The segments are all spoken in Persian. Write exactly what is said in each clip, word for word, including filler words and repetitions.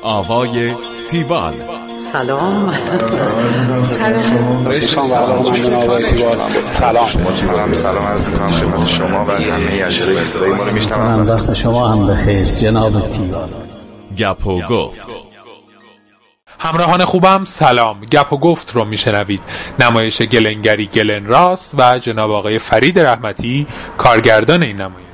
آوای تیوال. سلام. سلام. سلام. سلام. سلام عرض می‌کنم خدمت شما و همه اجرای صدای ما رو میشنوم. وقت شما هم بخیر جناب تیوال. گپ و گفت. همراهان خوبم سلام. گپ و گفت رو میشنوید. نمایش گلنگری گلن راست و جناب آقای فرید رحمتی کارگردان این نمایش.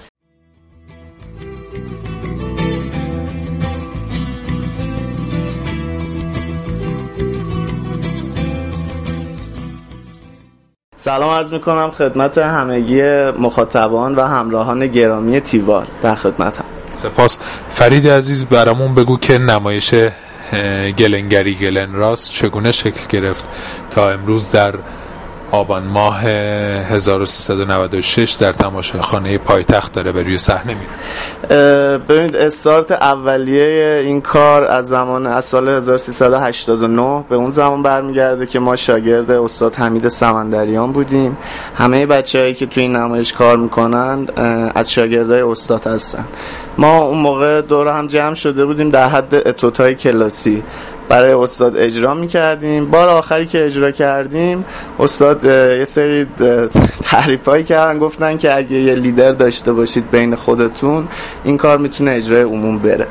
سلام عرض میکنم خدمت همگی مخاطبان و همراهان گرامی تیوال. در خدمتم. سپاس. فرید عزیز برامون بگو که نمایش گلنگری گلن راست چگونه شکل گرفت تا امروز در آبان ماه هزار و سیصد و نود و شش در تماشاخانه پایتخت داره به روی صحنه میره؟ ببینید استارت اولیه این کار از زمان از سال هزار و سیصد و هشتاد و نه به اون زمان برمیگرده که ما شاگرد استاد حمید سمندریان بودیم. همه بچه‌هایی که توی این نمایش کار میکنن از شاگردای استاد هستن. ما اون موقع دور هم جمع شده بودیم در حد اتوتای کلاسی برای استاد اجرا میکردیم. بار آخری که اجرا کردیم استاد یه سری تعریفایی کردن، گفتن که اگه یه لیدر داشته باشید بین خودتون این کار میتونه اجرای عموم بره.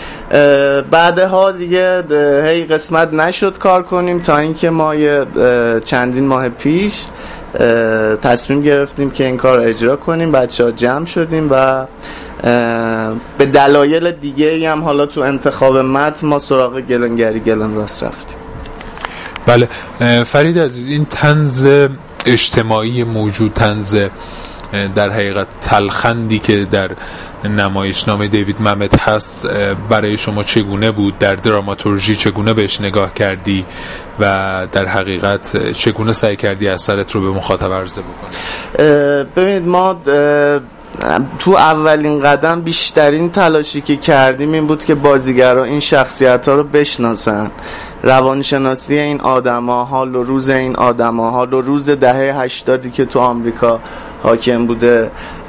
بعدها دیگه هی قسمت نشد کار کنیم تا اینکه ما یه چندین ماه پیش تصمیم گرفتیم که این کار اجرا کنیم. بچه‌ها جمع شدیم و به دلایل دیگه ای هم حالا تو انتخاب متن ما سراغ گلنگری گلن راست رفتیم. بله فرید عزیز، این طنز اجتماعی موجود، طنز در حقیقت تلخندی که در نمایشنامه دیوید ممت هست برای شما چگونه بود؟ در دراماتورژی چگونه بهش نگاه کردی و در حقیقت چگونه سعی کردی اثرت رو به مخاطب عرضه بکنی؟ ببینید ما تو اولین قدم بیشترین تلاشی که کردیم این بود که بازیگرها این شخصیت‌ها رو بشناسن، روانشناسی این آدم‌ها، حال و روز این آدم‌ها، حال و روز دهه هشتادی که تو آمریکا حاکم بوده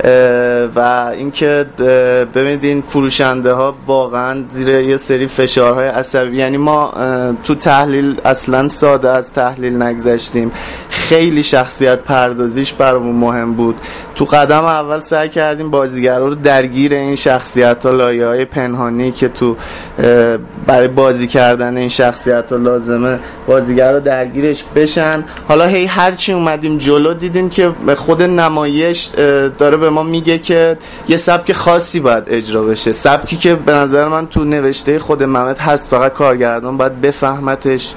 و اینکه ببینید این فروشنده ها واقعا زیر یه سری فشارهای عصبی، یعنی ما تو تحلیل اصلا ساده از تحلیل نگذشتیم، خیلی شخصیت پردازیش برامون مهم بود. تو قدم اول سعی کردیم بازیگرا رو درگیر این شخصیت ها، لایه های پنهانی که تو برای بازی کردن این شخصیت ها لازمه بازیگرا درگیرش بشن. حالا هی هرچی اومدیم جلو دیدیم که خود نمایش داره به ما میگه که یه سبک خاصی باید اجرا بشه، سبکی که به نظر من تو نوشته خود ممت هست، فقط کارگردان باید بفهمتش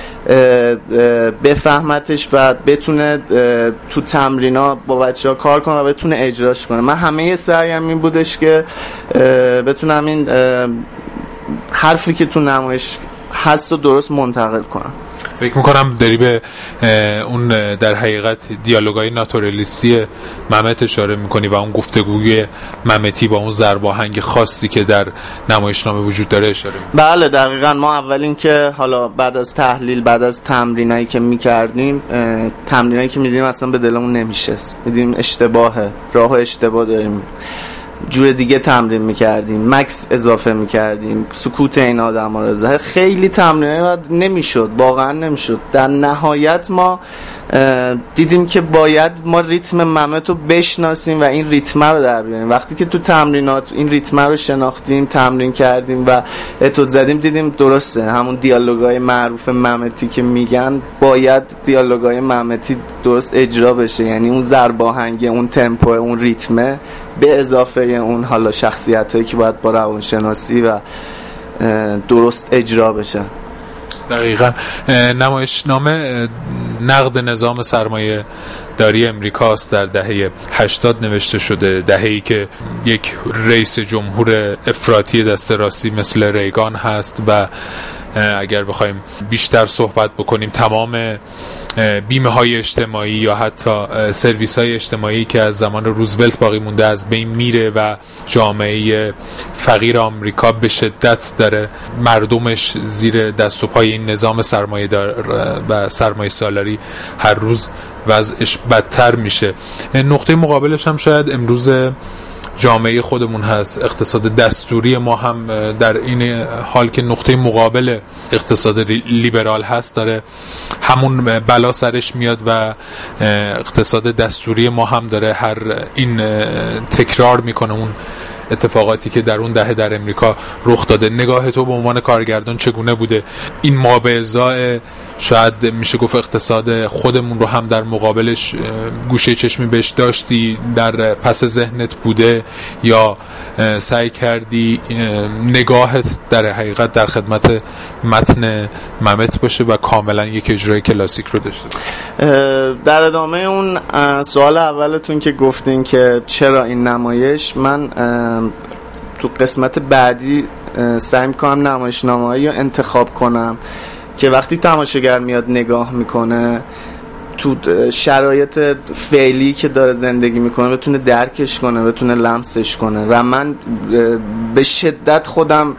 بفهمتش و بتونه تو تمرینا با بچه‌ها کار کنه و بتونه اجراش کنه. من همه سعیم این بودش که بتونم این حرفی که تو نمایش هست رو درست منتقل کنم. فکر میکنم داری به اون در حقیقت دیالوگای ناتورالیستی ممت اشاره میکنی و اون گفتگوی ممتی با اون ضرب آهنگ خاصی که در نمایشنامه وجود داره اشاره میکنی. بله دقیقاً. ما اولین که حالا بعد از تحلیل، بعد از تمرینایی که میکردیم، تمرینایی که میدیم اصلا به دلمون نمیشه، میدیم اشتباهه، راه اشتباه داریم، جور دیگه تمرین میکردیم، مکس اضافه میکردیم، سکوت این آدم ها رو، خیلی تمرینه نمیشد، واقعا نمیشد. در نهایت ما دیدیم که باید ما ریتم ممت رو بشناسیم و این ریتم رو در بیاریم. وقتی که تو تمرینات این ریتم رو شناختیم، تمرین کردیم و اتود زدیم، دیدیم درسته همون دیالوگای معروف ممتی که میگن باید دیالوگای ممتی درست اجرا بشه، یعنی اون ضرب آهنگ، اون تمپو، اون ریتمه به اضافه اون حالا شخصیتایی که باید با روانشناسی و درست اجرا بشه. دقیقاً. نمایشنامه نقد نظام سرمایه داری امریکاست، در دهه هشتاد نوشته شده، دهه‌ای که یک رئیس جمهور افراطی دست راستی مثل ریگان هست و اگر بخوایم بیشتر صحبت بکنیم تمام بیمه های اجتماعی یا حتی سرویس های اجتماعی که از زمان روزولت باقی مونده از بین میره و جامعه فقیر آمریکا به شدت داره مردمش زیر دست و پای این نظام سرمایه دار و سرمایه سالاری هر روز وضعش بدتر میشه. نقطه مقابلش هم شاید امروز جامعه خودمون هست، اقتصاد دستوری ما هم در این حال که نقطه مقابل اقتصاد لیبرال هست داره همون بلا سرش میاد و اقتصاد دستوری ما هم داره هر این تکرار میکنه اون اتفاقاتی که در اون دهه در امریکا رخ داده. نگاه تو به عنوان کارگردان چگونه بوده؟ این ما به ازای شاید میشه گفت اقتصاد خودمون رو هم در مقابلش گوشه چشمی بهش داشتی، در پس ذهنت بوده، یا سعی کردی نگاهت در حقیقت در خدمت متن ممت باشه و کاملا یک اجرای کلاسیک رو داشته؟ در ادامه اون سوال اولتون که گفتین که چرا این نمایش، من تو قسمت بعدی سعی میکنم نمایشنامه‌ای رو انتخاب کنم که وقتی تماشاگر میاد نگاه میکنه تو شرایط فعلی که داره زندگی میکنه بتونه درکش کنه، بتونه لمسش کنه. و من به شدت خودم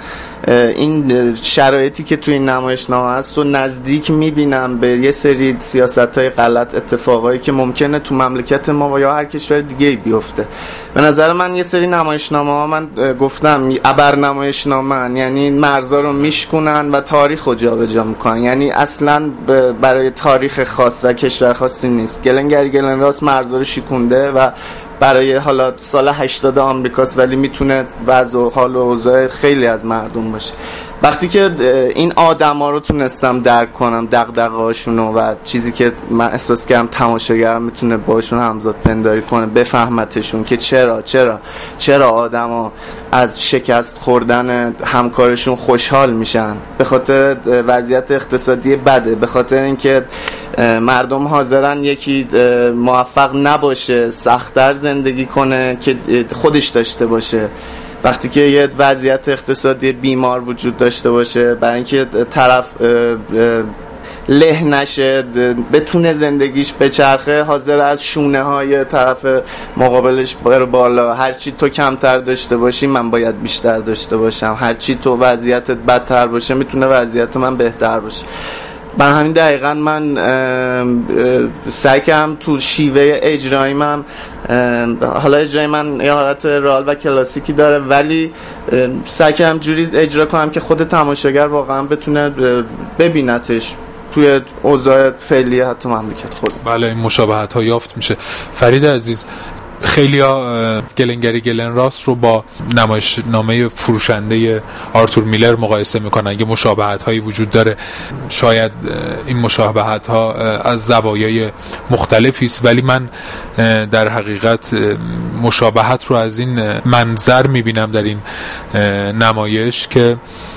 این شرایطی که تو این نمایشنامه هست و نزدیک میبینم به یه سری سیاست‌های غلط، اتفاقایی که ممکنه تو مملکت ما و یا هر کشور دیگه بیفته. به نظر من یه سری نمایشنامه ها، من گفتم ابر نمایشنامه، یعنی مرزا رو میشکنن و تاریخ رو جابجا میکنن، یعنی اصلا برای تاریخ خاص و کشور خاصی نیست. گلنگری گلن راست مرزا رو شکونده و برای حالا سال هشتاد آمریکاست، ولی میتونه وضع و حال و اوضاع خیلی از مردم باشه. وقتی که این آدما رو تونستم درک کنم، دغدغه‌هاشون و چیزی که من احساس کردم تماشاگر میتونه باشون همزاد پنداری کنه، بفهمتشون که چرا چرا چرا آدما از شکست خوردن همکارشون خوشحال میشن، به خاطر وضعیت اقتصادی بده، به خاطر اینکه مردم حاضرن یکی موفق نباشه، سخت‌تر زندگی کنه که خودش داشته باشه. وقتی که یه وضعیت اقتصادی بیمار وجود داشته باشه، برای اینکه طرف له نشه، بتونه زندگیش بچرخه، حاضر از شونه های طرف مقابلش بره بالا. هرچی تو کمتر داشته باشی من باید بیشتر داشته باشم، هرچی تو وضعیتت بدتر باشه میتونه وضعیت من بهتر باشه. برای همین دقیقا من سعی کردم تو شیوه اجرایی من، حالا اجرای من یه حالت رئال و کلاسیکی داره، ولی سعی کردم جوری اجرا کنم که خود تماشاگر واقعا بتونه ببینتش توی اوضاع فعلی حتی مملکت خود. بله، این مشابهت ها یافت میشه. فرید عزیز، خیلی ها گلنگری گلن راست رو با نمایشنامه فروشنده آرتور میلر مقایسه میکنن. اگه مشابهت هایی وجود داره، شاید این مشابهت ها از زوایای مختلفی است، ولی من در حقیقت مشابهت رو از این منظر میبینم در این نمایش که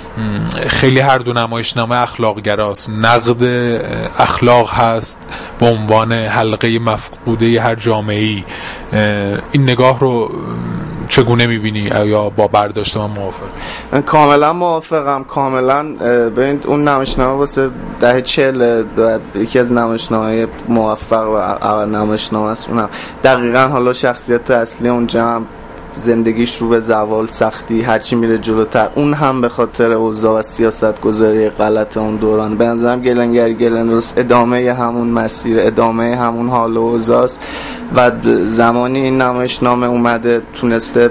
خیلی هر دو نمایشنامه اخلاق گراست، نقد اخلاق هست به عنوان حلقه مفقوده هر جامعه‌ای. این نگاه رو چگونه می‌بینی؟ یا با برداشت من موافقی؟ من کاملا موافقم. کاملا. ببینید اون نمایشنامه واسه دهه چهل یکی از نمایشنامه‌های موفق و اول نمایشنامه است. اونم دقیقاً حالا شخصیت اصلی اونجا هم زندگیش رو به زوال، سختی، هرچی میره جلوتر، اون هم به خاطر اوضاع و سیاست گذاری غلط اون دوران. به نظرم گلنگری گلن راست ادامه همون مسیر، ادامه همون حال و اوضاعست و زمانی این نمایشنامه اومده تونسته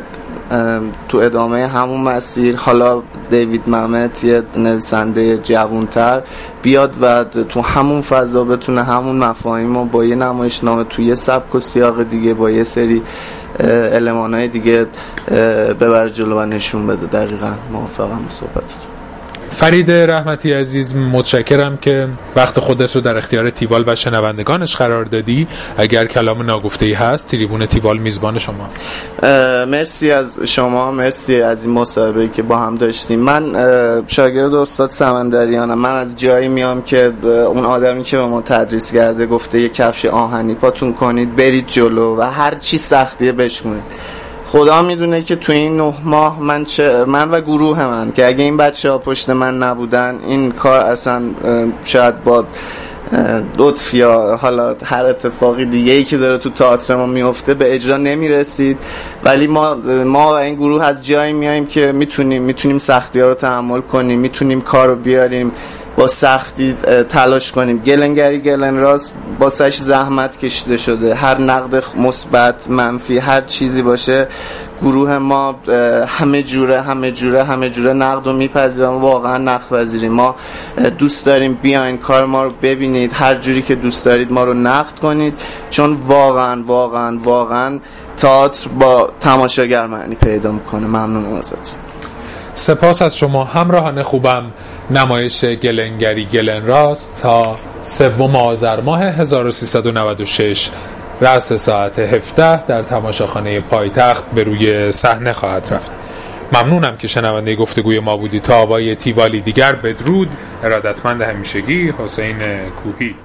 تو ادامه همون مسیر، حالا دیوید ممت یه نویسنده جوانتر بیاد و تو همون فضا بتونه همون مفاهیم رو با یه نمایشنامه تو یه سبک و سیاق دیگه، با یه سری المانای دیگه ببر جلو و نشون بده. دقیقاً موافقم با صحبتتون. فرید رحمتی عزیز، متشکرم که وقت خودت رو در اختیار تیوال و شنوندگانش قرار دادی. اگر کلام ناگفته‌ای هست، تریبون تیوال میزبان شماست. مرسی از شما، مرسی از این مصاحبه‌ای که با هم داشتیم. من شاگرد استاد سمندریانم. من از جایی میام که اون آدمی که به ما تدریس کرده گفته یه کفش آهنی پاتون کنید برید جلو و هر چی سختیه بشکنید. خدا میدونه که تو این نه ماه من چه من و گروه من که اگه این بچه‌ها پشت من نبودن این کار اصلا شاید با لطف یا حالا هر اتفاقی دیگه‌ای که داره تو تئاتر ما میفته به اجرا نمیرسید. ولی ما ما و این گروه از جایی میایم که میتونیم میتونیم سختی‌ها رو تحمل کنیم، میتونیم کارو بیاریم، با سختی تلاش کنیم. گلنگری گلن راست با سش زحمت کشیده شده. هر نقد مثبت، منفی، هر چیزی باشه، گروه ما همه جوره همه جوره همه جوره نقد رو میپذیریم، واقعا نقد پذیریم. ما دوست داریم بیاین کار ما رو ببینید، هر جوری که دوست دارید ما رو نقد کنید، چون واقعا واقعا واقعا تئاتر با تماشاگر معنی پیدا میکنه. ممنونم ازتون. سپاس از شما همراهان خوبم. نمایش گلنگری گلن راست تا سوم آذر ماه هزار و سیصد و نود و شش رأس ساعت هفده در تماشاخانه پایتخت به روی صحنه خواهد رفت. ممنونم که شنونده گفتگوی ما بودی. تا آوای تیوالی دیگر بدرود. ارادتمند همیشگی حسین کوهی.